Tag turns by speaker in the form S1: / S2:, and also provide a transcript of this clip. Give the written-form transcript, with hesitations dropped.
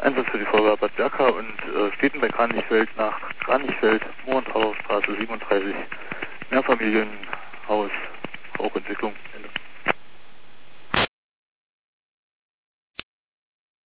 S1: Einsatz für die Feuerwehr Bad Berka und steht bei Kranichfeld nach Kranichfeld, Mohrenthauer Straße 37, Mehrfamilienhaus, Rauchentwicklung. Ende.